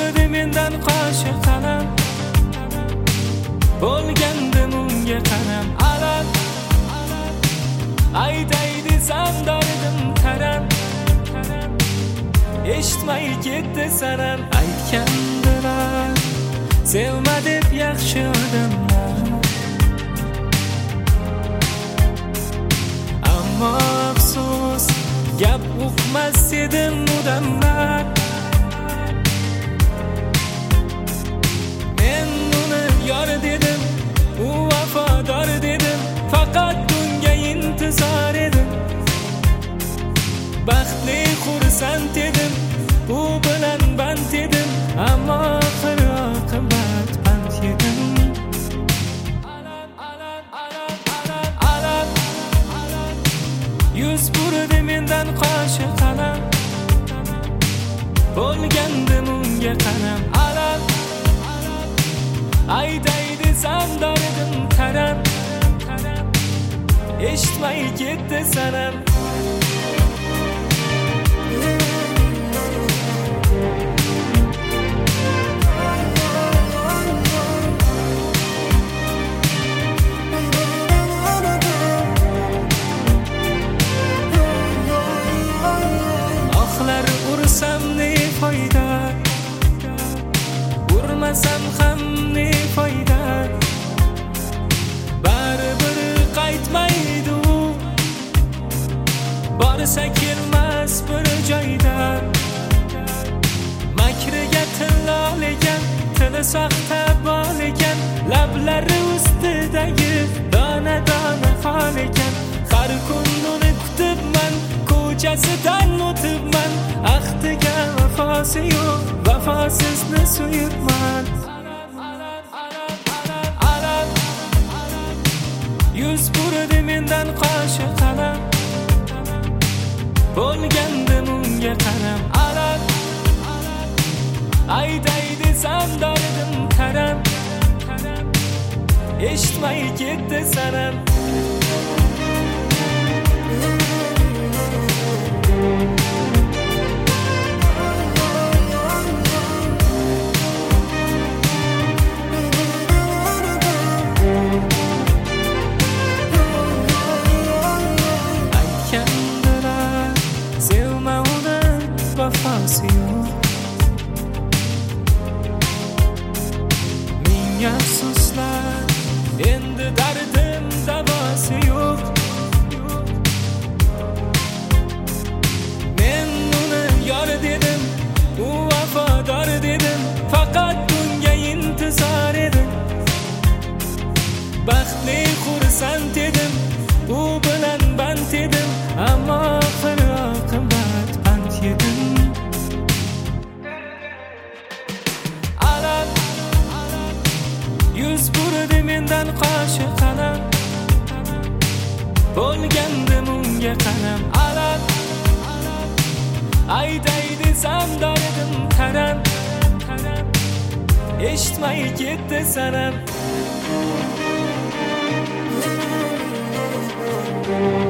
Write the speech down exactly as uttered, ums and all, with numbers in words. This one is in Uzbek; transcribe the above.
burdi mendan qoshi qalam, bo'lgandim unga qaram alam. Aytay desam dardim taram, eshitmay ketdi sanam. Aytgandilar sevma deb yaxshi odamlar, ammo afsus gap uqmas edim odamlar. Men uni yor dedim, u vafodor dedim, faqat unga intizor edim. Baxtli xursand edim, u bilan band edim, ammo oxir oqibat pand yedim. Alam, alam, alam, alam, alam, alam. Yuz burdi mendan qoshi qalam, bo'lgandim unga qaram alam. Aytay desam dardim taram, eshitmay ketdi sanam. Oxlar ursam ne foyda, urmasam ham ne foyda, baribir qaytmaydi u, borsa kelmas bir joyda. Makriga tillol ekan, tili soxta bol ekan, lablari ustidagi dona dona fol ekan. Har kun uni kutibman, ko'chasidan o'tibman, ahdiga vafosi yo'q, vafosizni suyibman. Yuz burdi mendan qoshi qalam, bo'lgandim unga qaram alam. Aytay desam dardim taram, eshitmay ketdi sanam. Aytgandilar sevma uni, vafosi yo'q. Ming afsuslar, endi dardim davosi yo'q. Men uni yor dedim, u vafodor dedim, faqat unga intizor edim. Baxtli xursand edim, u bilan band edim, ammo oxir oqibat pand yedim. Alam, yuz burdi mendan qoshi qalam, bo'lgandim unga qaram alam. Aytay desam dardim taram, eshitmay ketdi sanam.